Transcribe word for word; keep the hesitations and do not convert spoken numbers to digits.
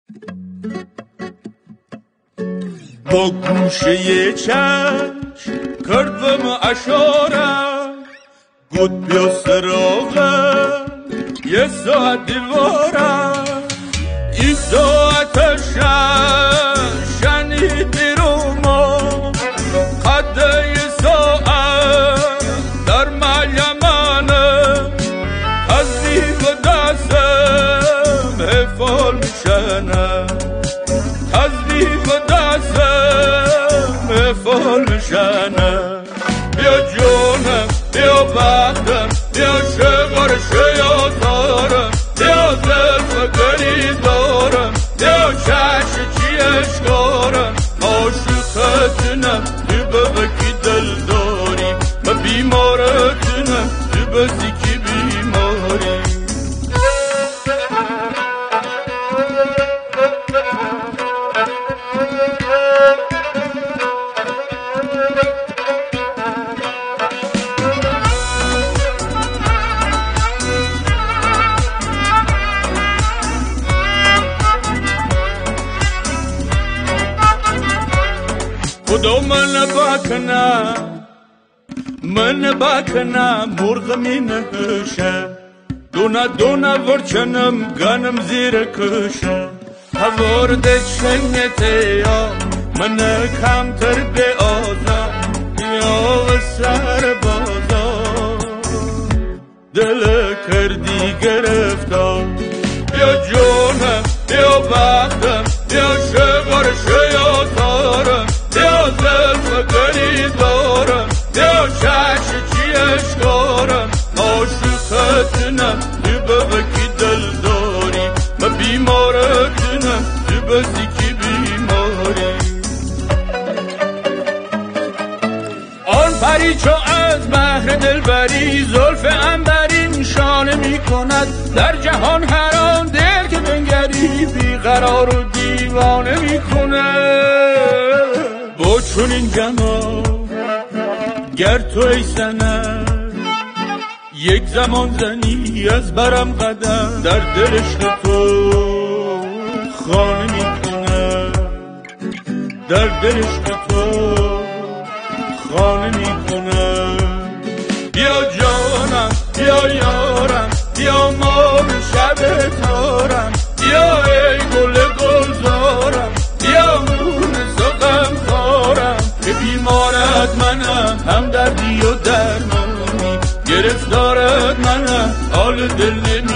با گوشه چشم کردم اشارم، گود بیا سراغم یه ساعت دیوارم. این ساعت شنید بیروما قده یه ساعت در ملیمانم. تزدیق دستم حفال میشنم، تزدیق دستم حفال میشنم. بیا جونم بیا بختم بیا شغار شیاطارم، بیا زلف گلی دارم بیا چش چیشکارم. عاشقتنم تو ببکی دل داری و بیمارتنم تو بزیکی بیماری. خدا من بکنم من بکنم مرغ می نهشم، دونا دونا ورچنم گنم زیر کشم. هوارد چنگته یا من کمتر به آزم یا و سر بازار دل کردی گرفتار. بیا جونم بیا بختم بیا شغار شیاطارم، بیا زلف گلی دارم بیا چش چیشکارم. عاشقتنم تو ببکی دل داری و بیمارتنم تو بزیکی بیماری. آن پری چو از بحر دلبری زلف عنبرین شانه می کند، در جهان هر آن دل که بنگری بیقرار و دیوانه می کند. با چنین جمال گر تو ای سند یک زمان زنی از برم قدم، در دل عشق تو خانه می کند، در دل عشق تو خانه می کند. بیا جانم بیا یارم بیا ماه شب تارم، بیا ای گل گلزارم بیا مون سقم خارم. که بیمارت منم هم دردی و درمانی، گرفتارت منم حال دل